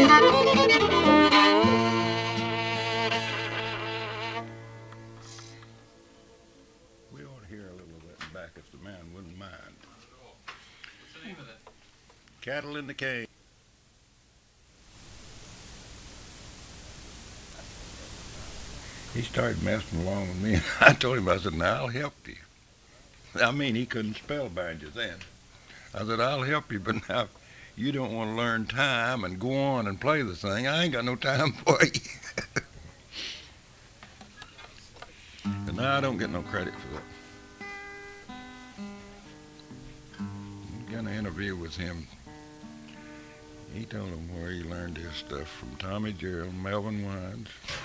We ought to hear a little of that back if the man wouldn't mind. What's the name of that? Cattle in the Cane. He started messing along with me. I told him, I said, now I'll help you. I mean, he couldn't spell bind you then. I said, I'll help you, but now you don't want to learn time and go on and play the thing. I ain't got no time for you. And now I don't get no credit for that. Got an interview with him. He told him where he learned his stuff from Tommy Gerald, Melvin Wines.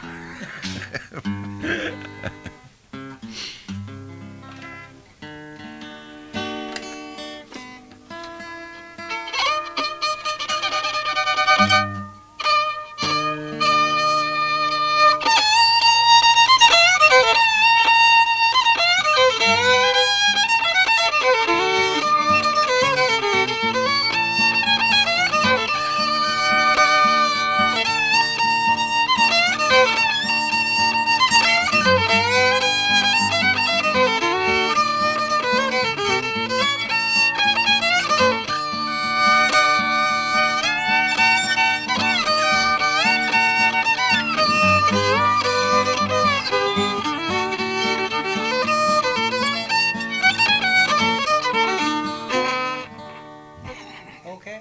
Okay.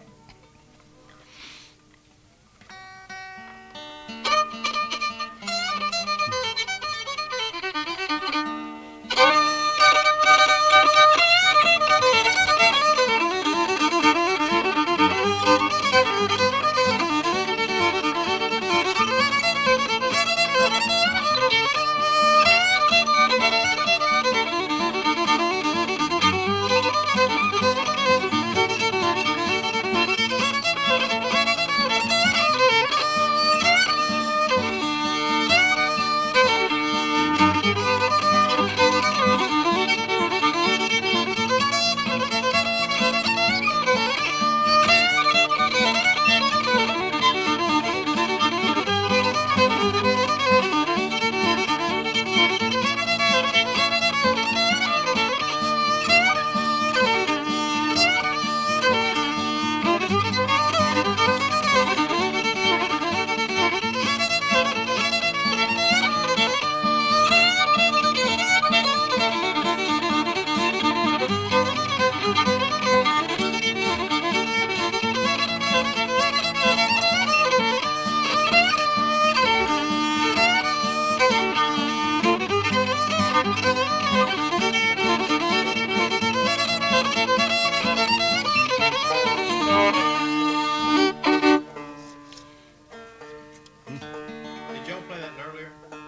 Did Joe play that earlier?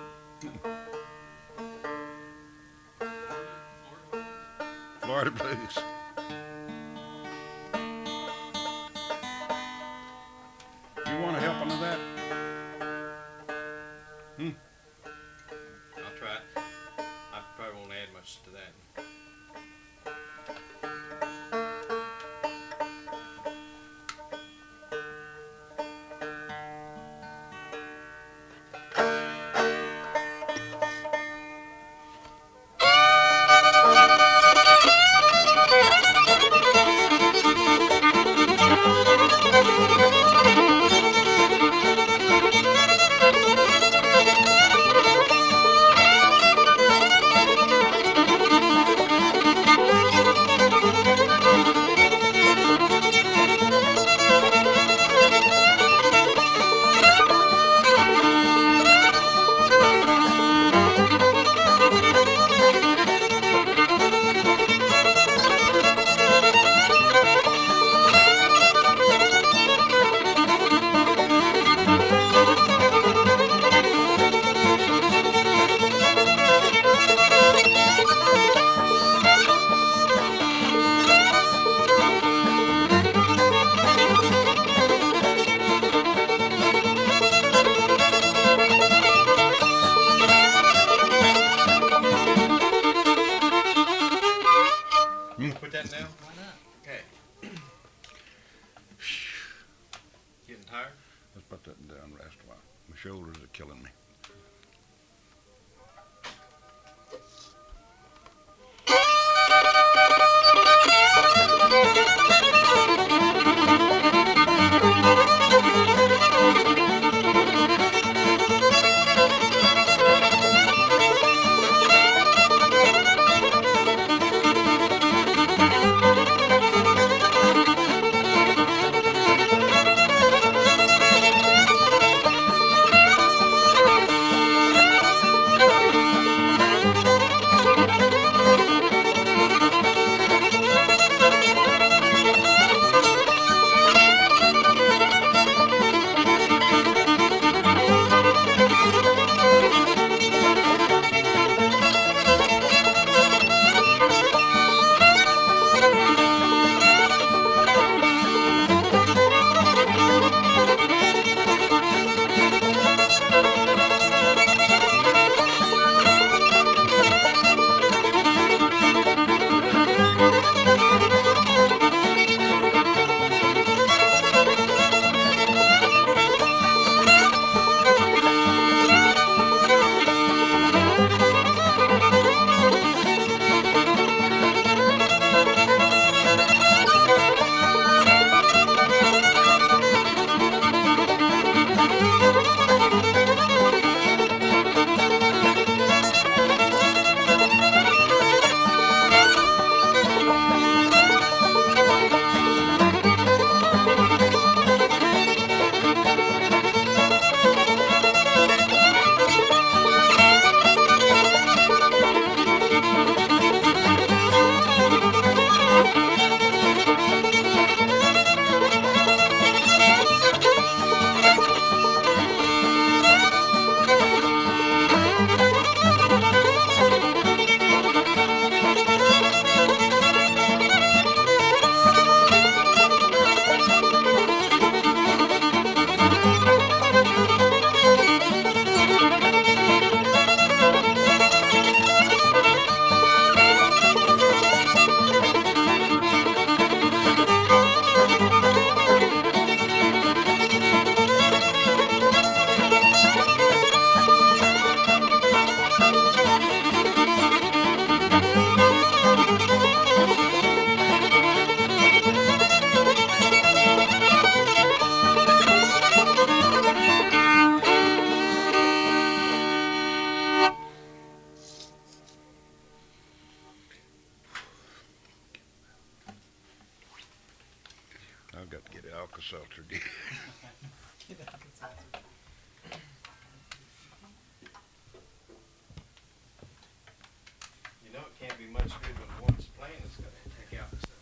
Florida Blues. You want to help him with that? I'll try it. I probably won't add much to that. Put that down? Why not? Okay. Getting tired? Let's put that down, rest while. My shoulders are killing me. I've got to get Alka-Seltzer. You know it can't be much good when one's playing it's gonna take out the stuff.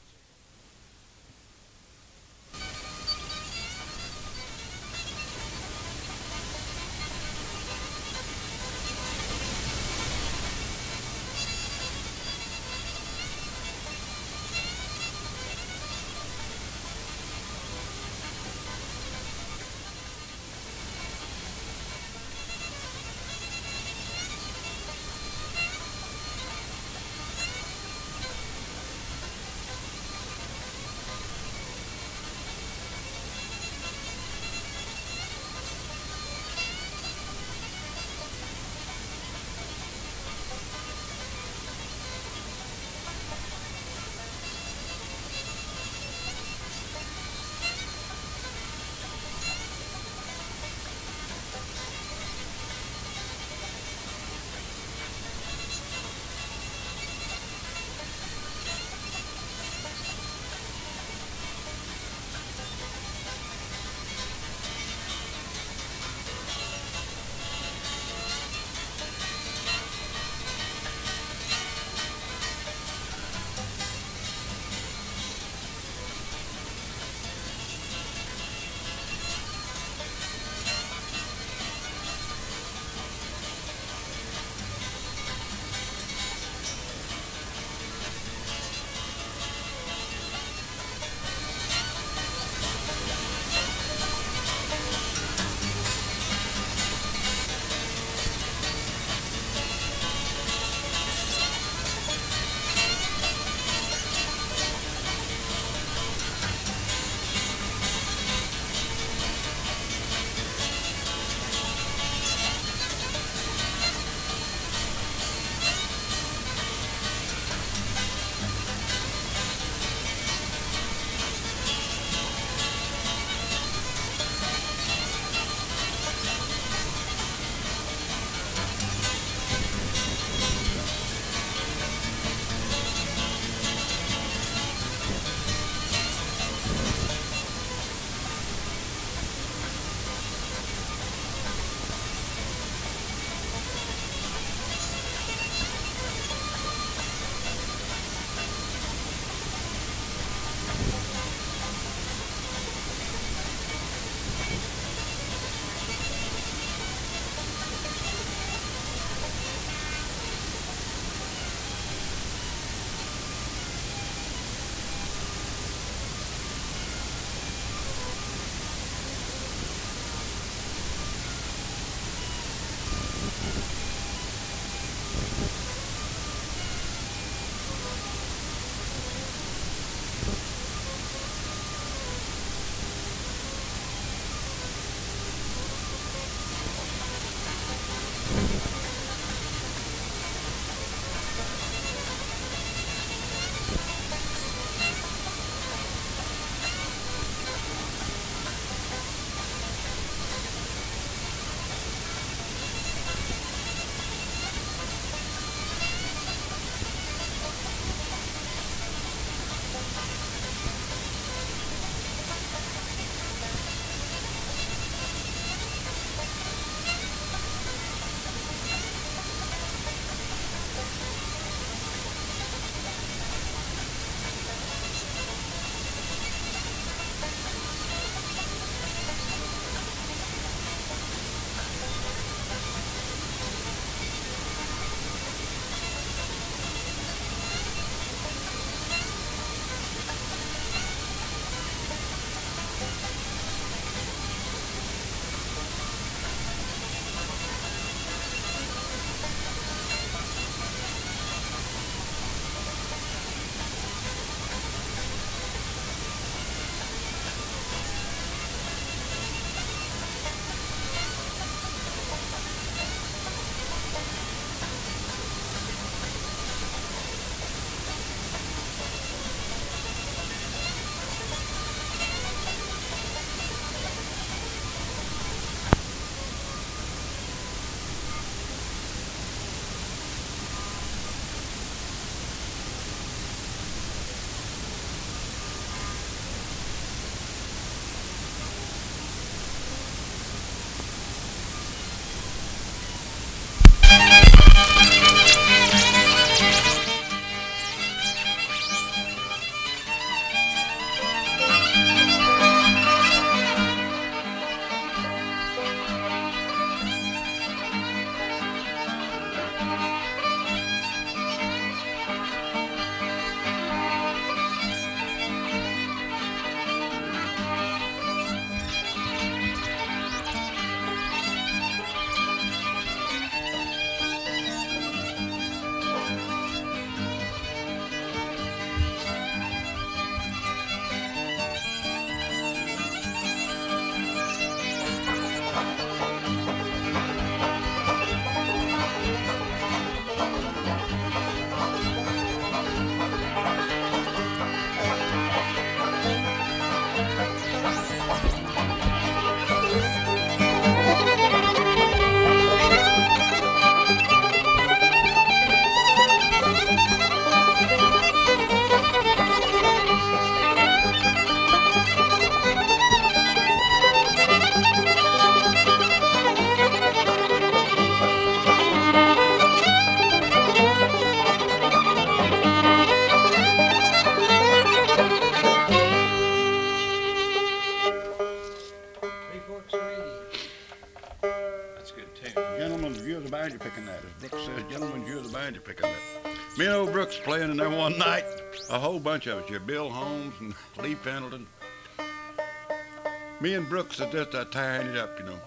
banjo picking that. As Brooks says, gentlemen, you're the banjo picking that. Me and old Brooks playing in there one night. A whole bunch of us here. Bill Holmes and Lee Pendleton. Me and Brooks are just tearing it up, you know.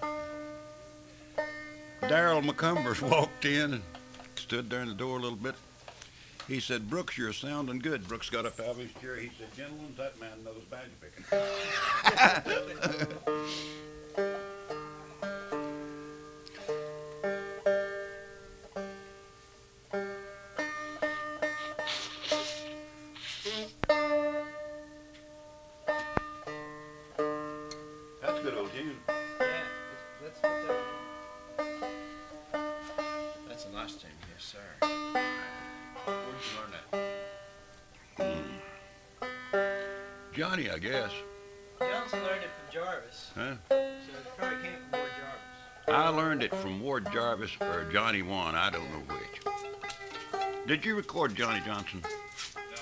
Darrell McCumbers walked in and stood there in the door a little bit. He said, Brooks, you're sounding good. Brooks got up out of his chair. He said, gentlemen, that man knows banjo picking. That's a good old tune. Yeah, let's put that. That's a nice tune, yes, sir. Where'd you learn that? Johnny, I guess. Johnson learned it from Jarvis, Huh? so it probably came from Ward Jarvis. I learned it from Ward Jarvis or Johnny Wan. I don't know which. Did you record Johnny Johnson? No.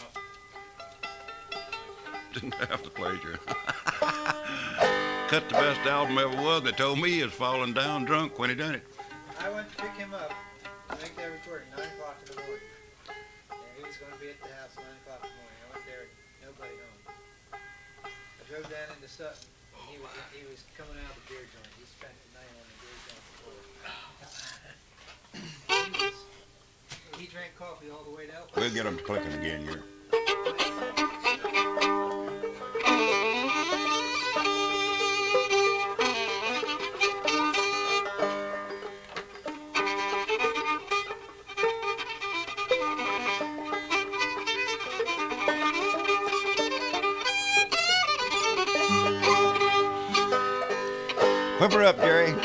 Didn't have the pleasure. Cut the best album ever was. They told me he was falling down drunk when he done it. I went to pick him up to make that recording 9 o'clock in the morning. And he was going to be at the house 9 o'clock in the morning. I went there, nobody home. I drove down into Sutton, and he was coming out of the beer joint. He spent the night on the beer joint before. He drank coffee all the way to Elko. We'll get him clicking again here. Whip her up, Jerry.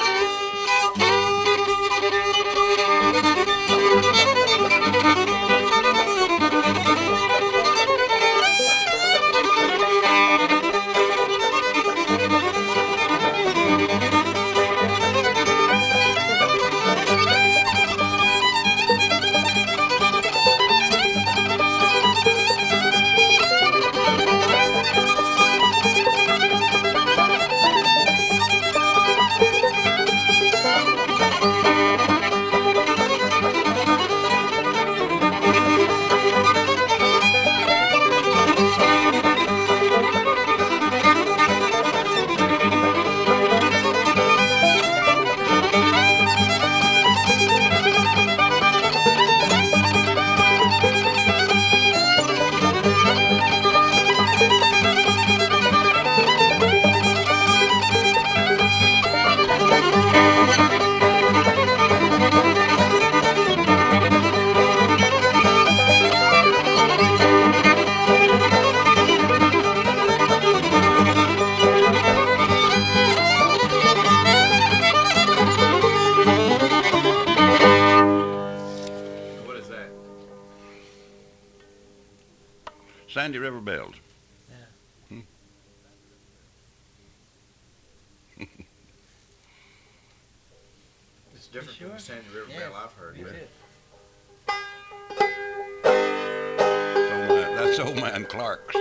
Sandy River Bells. It's different You from the sure? Sandy River Yeah, Bell I've heard. me but- too. That's old man Clark's.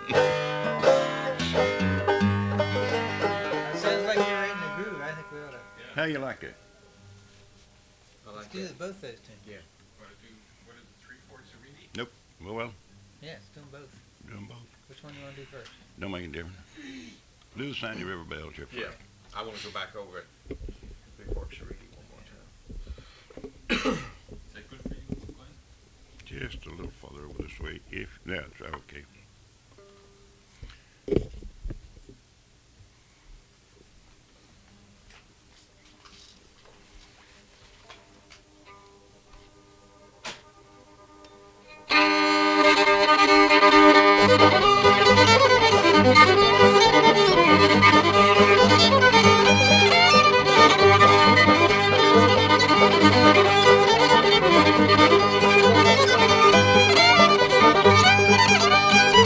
Sounds like you're in the groove. I think we ought to How you like it? I like do that. both those tunes. Yeah. Want to do, what is it, 3/4 of Reedy? Well, Yeah, let's do them both. do them both. Which one do you want to do first? Don't make any difference. Do the Sandy River Bells here first. Yeah. I want to go back over it. Big Forks of Reedy one more time. Is that good for you, Glenn? Just a little further over this way. That's okay. Thank you.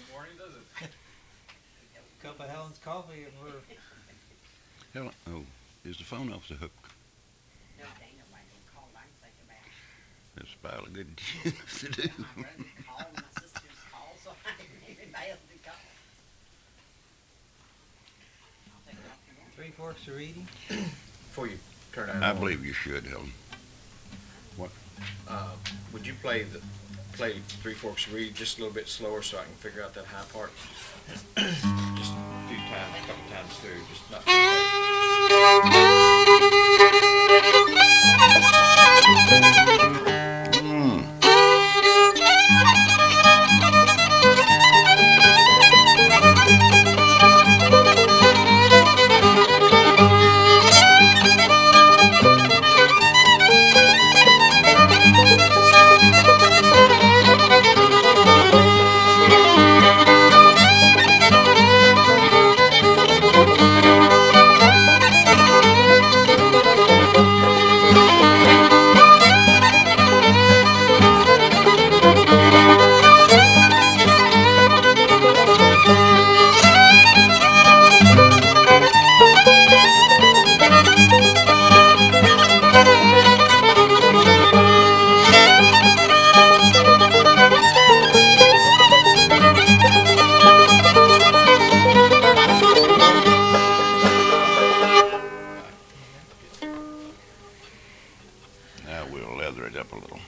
the morning, does it? Cup of Helen's coffee and we're Hell, oh, is the phone off the hook? No, there ain't nobody gonna call. I can think about it. That's a pile of good news to do. My brother called, my sister's called, so I didn't even bail to call. I'll take it off if you want. Three Forks of Reading. Before you turn that I on, believe you should, Helen. would you play Three Forks Read just a little bit slower so I can figure out that high part? Just a few times, a couple times through, just not too fast. Now we'll leather it up a little.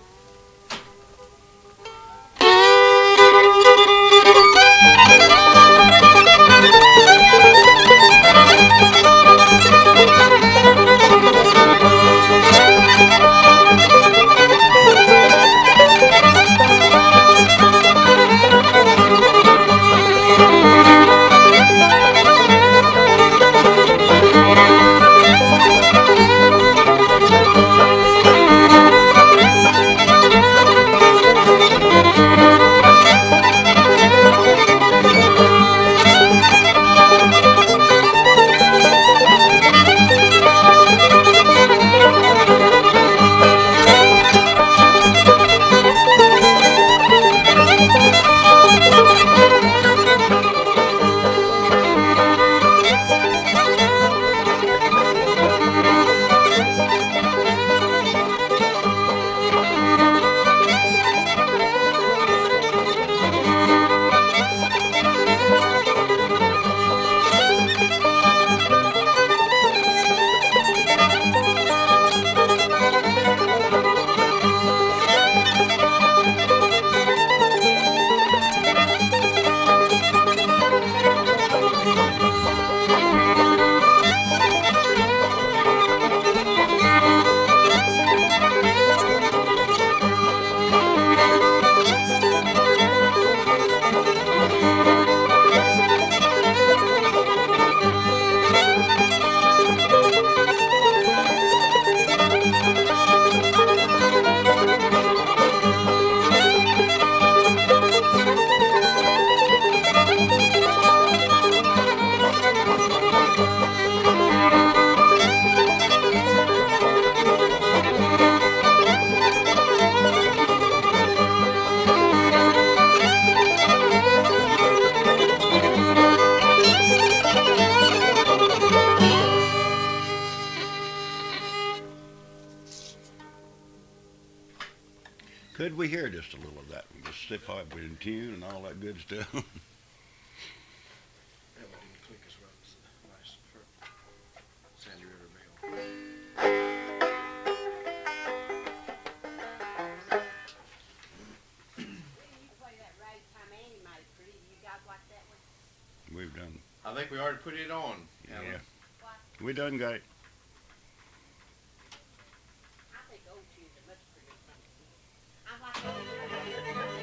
Could we hear just a little of that? Just see if I was in tune and all that good stuff. That one didn't click as well as the last Sandy River Bell. You play that ragtime Annie made pretty. You guys like that one? We've done, I think we already put it on, Helen. yeah. We done got it. I think old tunes are much prettier than I like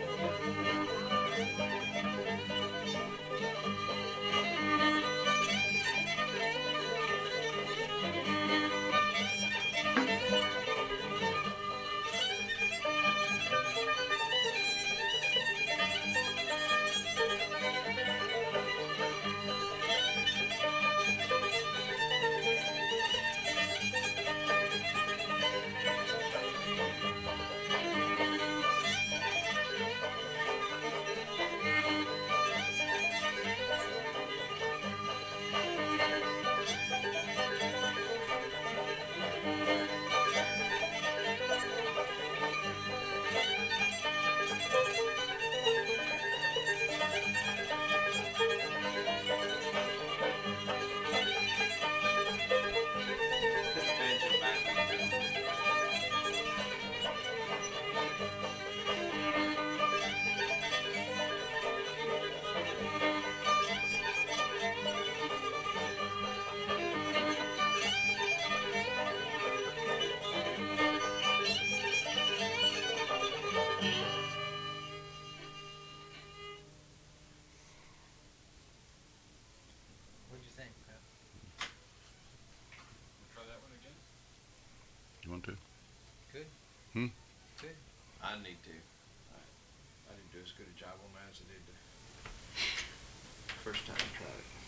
I need to. I didn't do as good a job on that as I did the first time I tried it.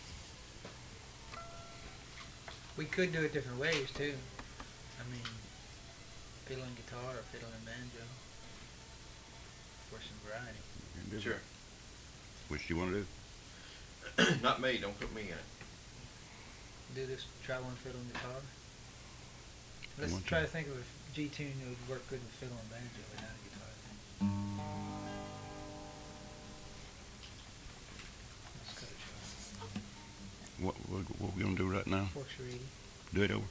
We could do it different ways too. I mean, fiddling guitar or fiddling banjo for some variety. Sure. Which do you want to do? Not me. Don't put me in it. Do this, try one fiddling guitar. Let's want try to. to think of a G tune that would work good with fiddle and banjo without a guitar. Let's go to What we gonna do right now? Forks Reedy. Do it over.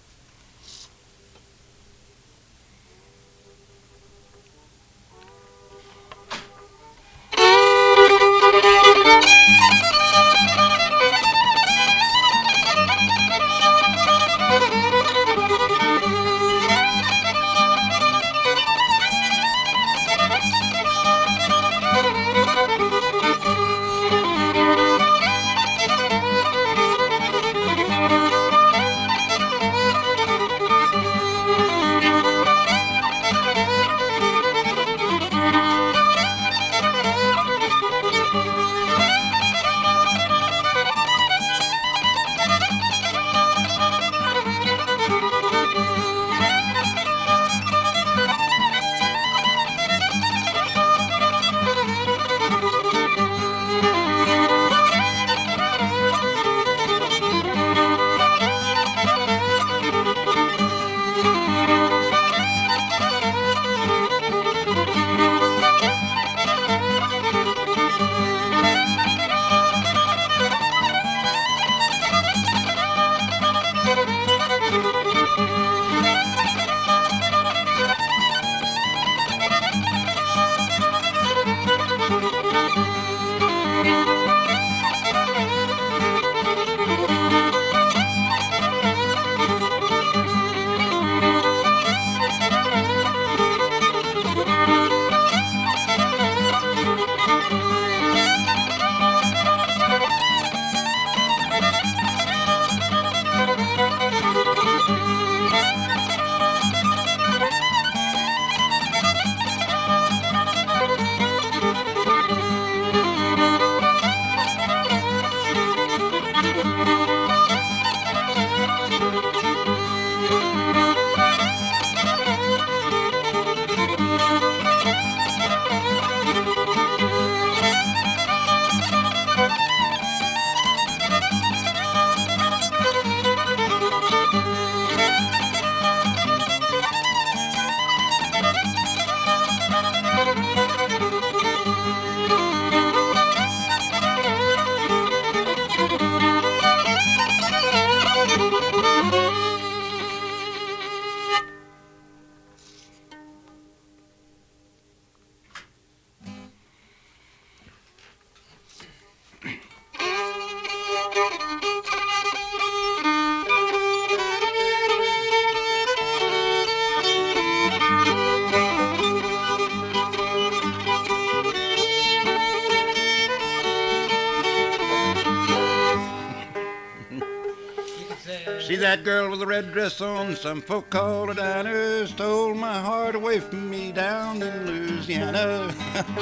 See that girl with the red dress on? Some folk call her Dinah. Stole my heart away from me down in Louisiana.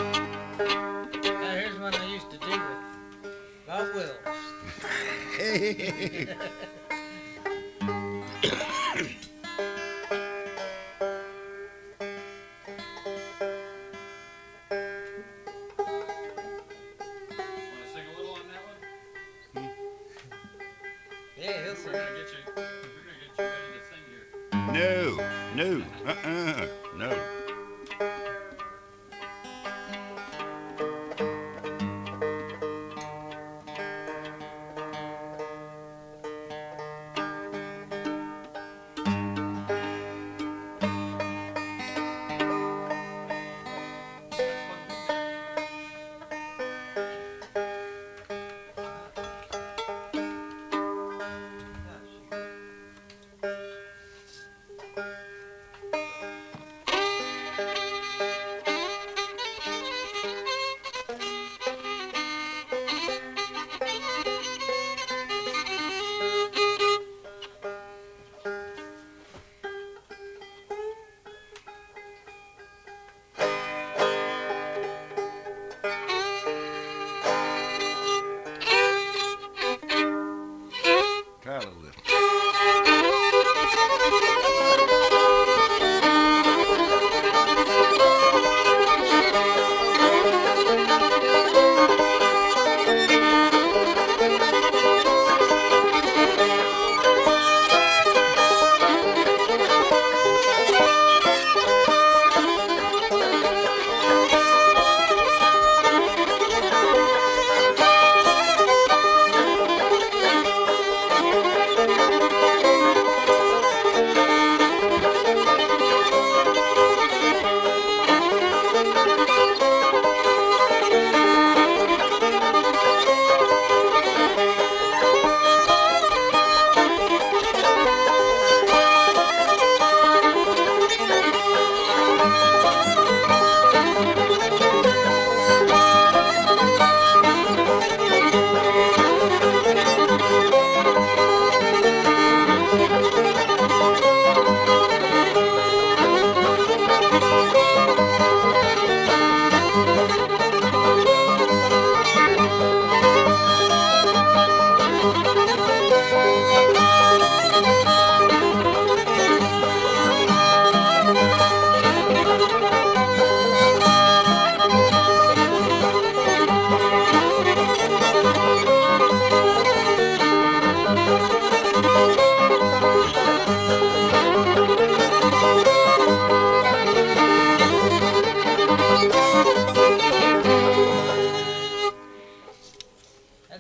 Now here's one I used to do with Bob Wills. Hey. Want to sing a little on that one? Yeah, he'll sing. We're gonna get you ready to sing here. No.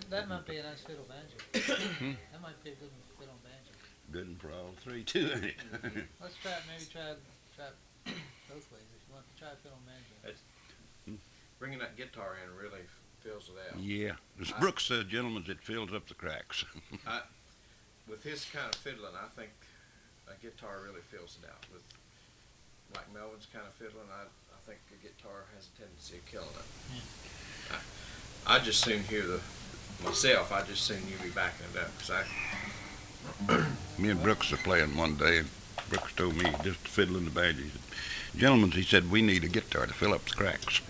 That might be a nice fiddle banjo. That might be a good fiddle banjo. Good one for all three too, ain't it? Let's try it. Maybe try both ways. If you want to try fiddle banjo. Bringing that guitar in really fills it out. Yeah, it's Brooks, the gentleman that fills up the cracks. With his kind of fiddling, I think a guitar really fills it out. With like Melvin's kind of fiddling, I think a guitar has a tendency of killing it. I just soon hear myself. I just soon you be backing it up because Me and Brooks are playing one day, and Brooks told me just fiddling the banjo. He said, gentlemen, he said, we need a guitar to fill up the cracks.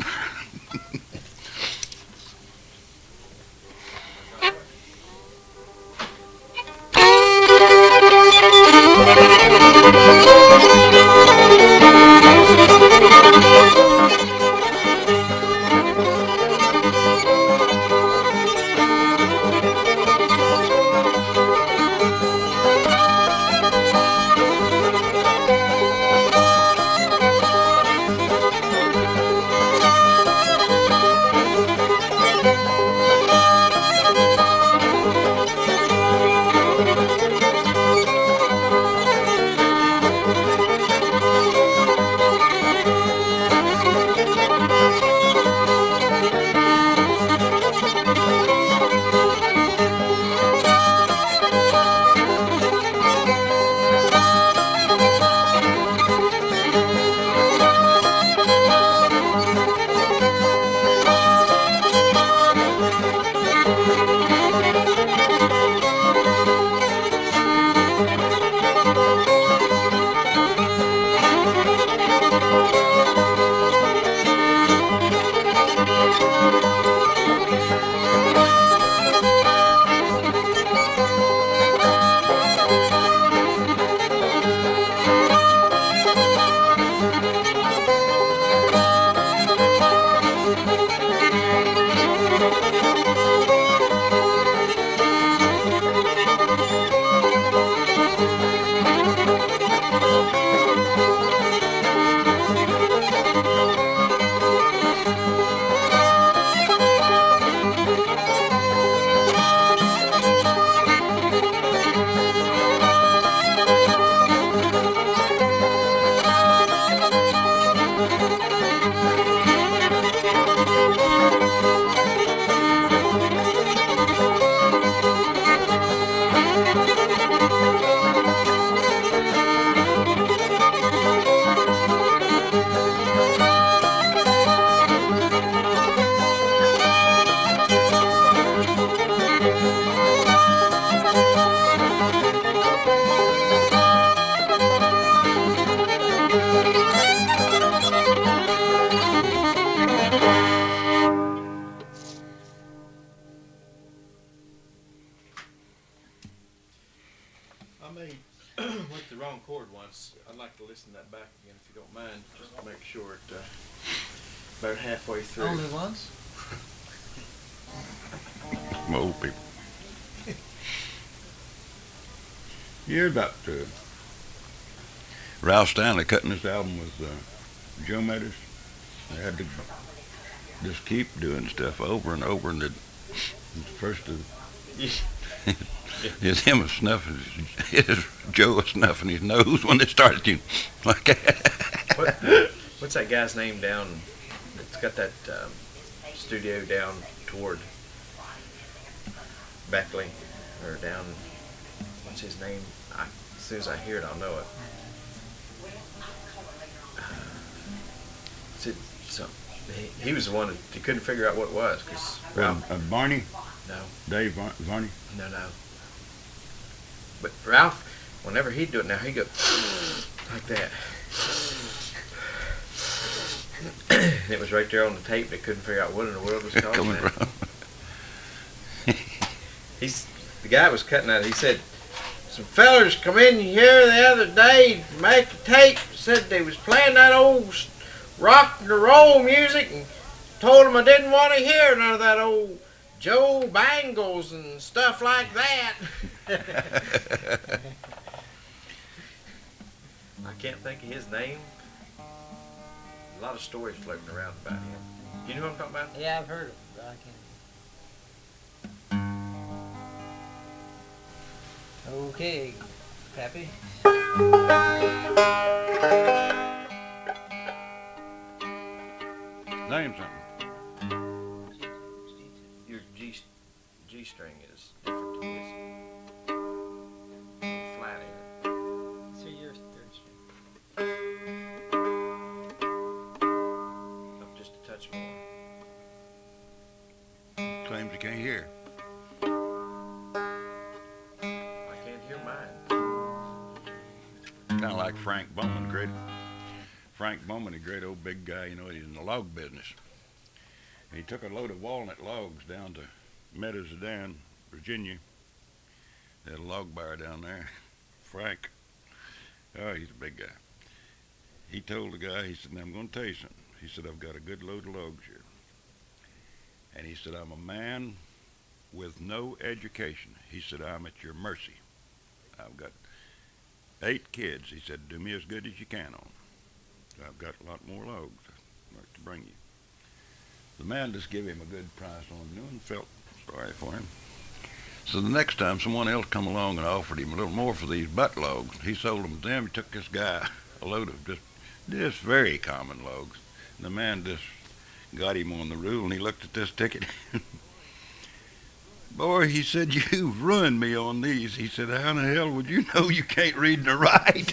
went the wrong chord once. I'd like to listen to that back again if you don't mind, just to make sure it about halfway through. Only once? Some old people. You heard about Ralph Stanley cutting this album with Joe Matters? They had to just keep doing stuff over and over, and the first of it's him snuffing, it's Joe snuffing his nose when they started to like that. What's that guy's name down? It's got that studio down toward Beckley, or down. What's his name? As soon as I hear it, I'll know it. He was the one that he couldn't figure out what it was because Barney? No. Dave Varney? No. But Ralph, whenever he'd do it now, he'd go like that. And it was right there on the tape. They couldn't figure out what in the world was causing that. The guy was cutting that. He said, some fellers come in here the other day to make a tape. Said they was playing that old rock and roll music and told them I didn't want to hear none of that old Joe Bangles and stuff like that. I can't think of his name. A lot of stories floating around about him. Do you know what I'm talking about? Yeah, I've heard of it, but I can't. Okay, Pappy. Name something. Your G string is different than this. Flat in it. So your third string. Up just a touch more. Claims he can't hear. I can't hear mine. Kind of like Frank Bowman, Frank Bowman, a great old big guy, you know, he's in the log business. He took a load of walnut logs down to Meadows of Dan, Virginia. They had a log buyer down there, Frank. Oh, he's a big guy. He told the guy, he said, now I'm going to tell you something. He said, I've got a good load of logs here. And he said, I'm a man with no education. He said, I'm at your mercy. I've got 8 kids. He said, do me as good as you can on them. So I've got a lot more logs I'd like to bring you. The man just gave him a good price on them and felt sorry for him. So the next time someone else come along and offered him a little more for these butt logs, he sold them to them. He took this guy a load of just very common logs. And the man just got him on the rule, and he looked at this ticket. Boy, he said, you've ruined me on these. He said, how in the hell would you know you can't read nor write?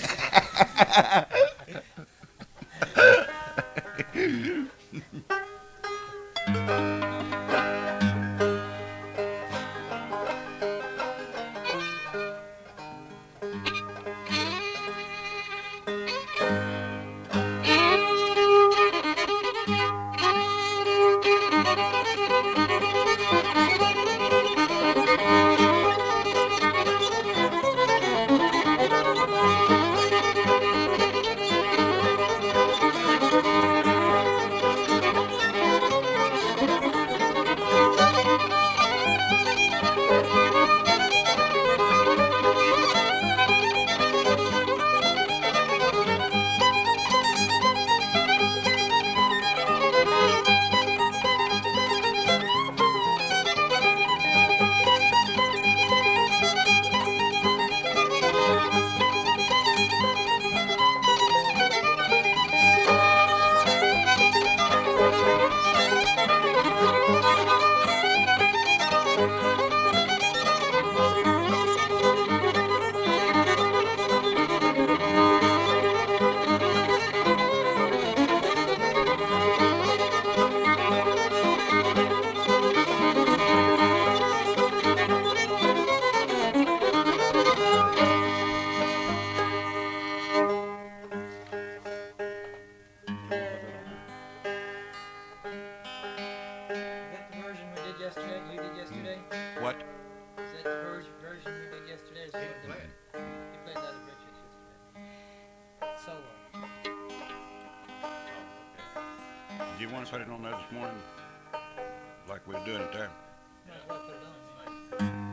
Is that the version we did yesterday? You did yesterday? What? Is that the version we did yesterday? Or is it Play it. You played that at Richards yesterday. Solo. Did you want to put it on there this morning? Like we were doing it there? Might as well put it on.